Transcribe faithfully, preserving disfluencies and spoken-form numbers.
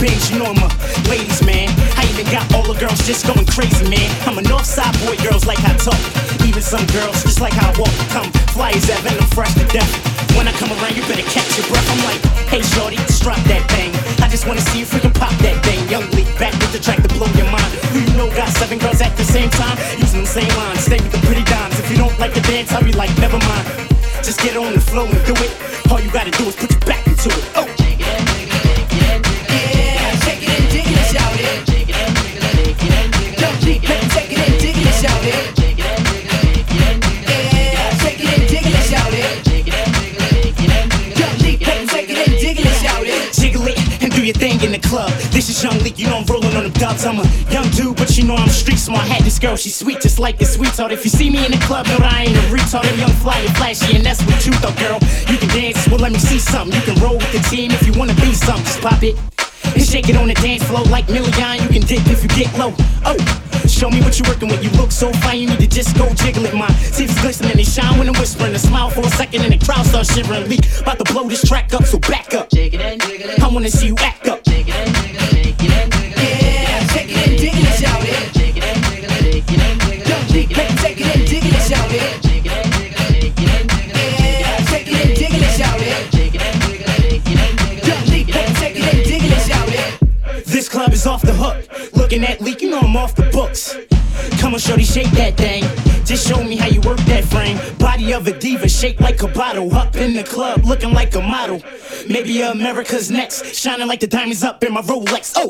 bangs, you know I'm a ladies man. I even got all the girls just going crazy, man. I'm a Northside boy, girls like how I talk. Even some girls just like how I walk. Come fly as ever, and I'm fresh to death. When I come around, you better catch your breath. I'm like, hey shorty, just drop that thing. I just wanna see if we can pop that thing. Young Leak back with the track to blow your mind. Who you know got seven girls at the same time? Using the same lines, stay with the pretty dimes. If you don't like the dance, I'll be like, never mind. Just get on the flow and do it. All you gotta do is put your back into it. Oh, shake it and jiggle it, yeah, shake it and jiggle it, shout it. Shake it and jiggle it, yeah, don't take it and take it and jiggle it, shout it. Shake it and jiggle it, yeah, shake it and jiggle it, shout it. Shake it and jiggle it, yeah, don't take it and take it and jiggle it, shout it. Jiggle it and do your thing in the club. This is Young Leak, you know I'm rolling on them dubs. I'm a young dude, but you know I'm street smart. Had this girl, she's sweet, just like the sweetheart. If you see me in the club, know that I ain't a retard. I'm young, fly, and flashy, and that's what you thought, girl. You can dance, well let me see something. You can roll with the team if you wanna be something. Just pop it and shake it on the dance floor like Million. You can dip if you get low. Oh, show me what you're working with. You look so fine, you need to just go jiggle it. My teeth glistening, they shine when I'm whispering. A smile for a second and the crowd starts shivering. Leak, about to blow this track up, so back up. Shake it and jiggle it. I wanna see you act up. Shake it and jiggle it, shake it and jiggle it. Yeah, shake it and jiggle it, shout it. Shake it and jiggle it, shake it and jiggle it. Don't leak, make it, take it and jiggle it, shout it. Shake it and jiggle it, shake it and jiggle it. Yeah, shake it and jiggle it, shout it. Shake it and jiggle it, shake it and jiggle it. Don't leak, make it, take it and jiggle it, shout it. This club is off the hook. Looking at Leak, you know I'm off the books. Come on, shorty, shake that thing. Just show me how you work that frame. Body of a diva, shaped like a bottle. Up in the club, looking like a model. Maybe America's next, shining like the diamonds up in my Rolex. Oh,